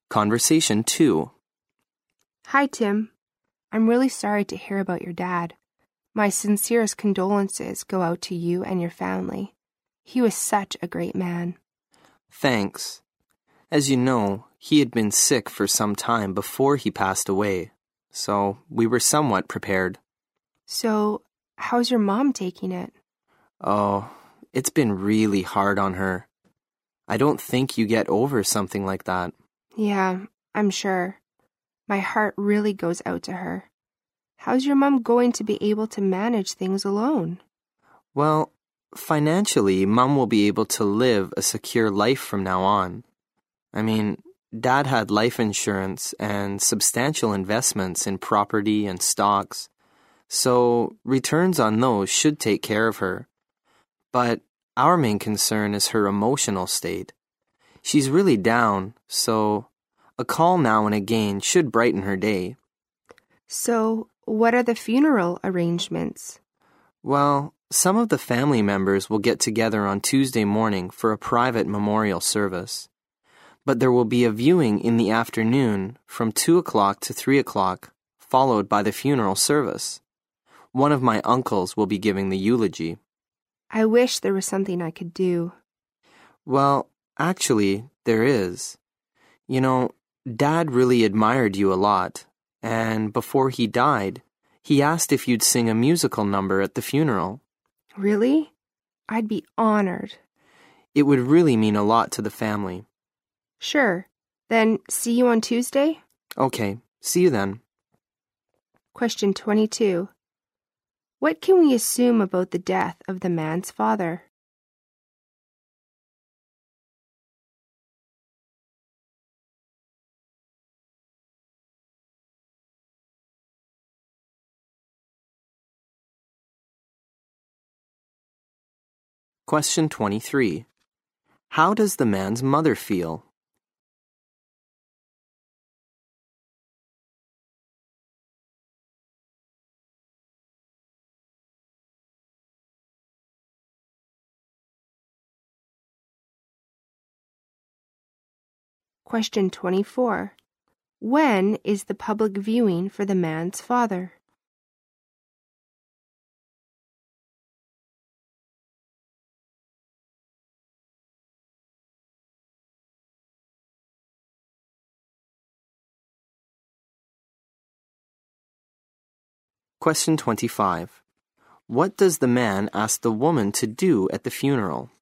Conversation 2. Hi, Tim. I'm really sorry to hear about your dad. My sincerest condolences go out to you and your family. He was such a great man. Thanks. As you know, he had been sick for some time before he passed away, so we were somewhat prepared. So, how's your mom taking it? Oh, it's been really hard on her. I don't think you get over something like that. Yeah, I'm sure. My heart really goes out to her. How's your mom going to be able to manage things alone? Well, financially, Mom will be able to live a secure life from now on. I mean, Dad had life insurance and substantial investments in property and stocks, so returns on those should take care of her. But our main concern is her emotional state. She's really down, so a call now and again should brighten her day. So, what are the funeral arrangements? Well, some of the family members will get together on Tuesday morning for a private memorial service. But there will be a viewing in the afternoon from 2 o'clock to 3 o'clock, followed by the funeral service. One of my uncles will be giving the eulogy. I wish there was something I could do. Well, actually, there is. You know, Dad really admired you a lot, and before he died, he asked if you'd sing a musical number at the funeral. Really? I'd be honored. It would really mean a lot to the family. Sure. Then see you on Tuesday? Okay, see you then. Question 22. What can we assume about the death of the man's father? Question 23. How does the man's mother feel? Question 24. When is the public viewing for the man's father? Question 25. What does the man ask the woman to do at the funeral?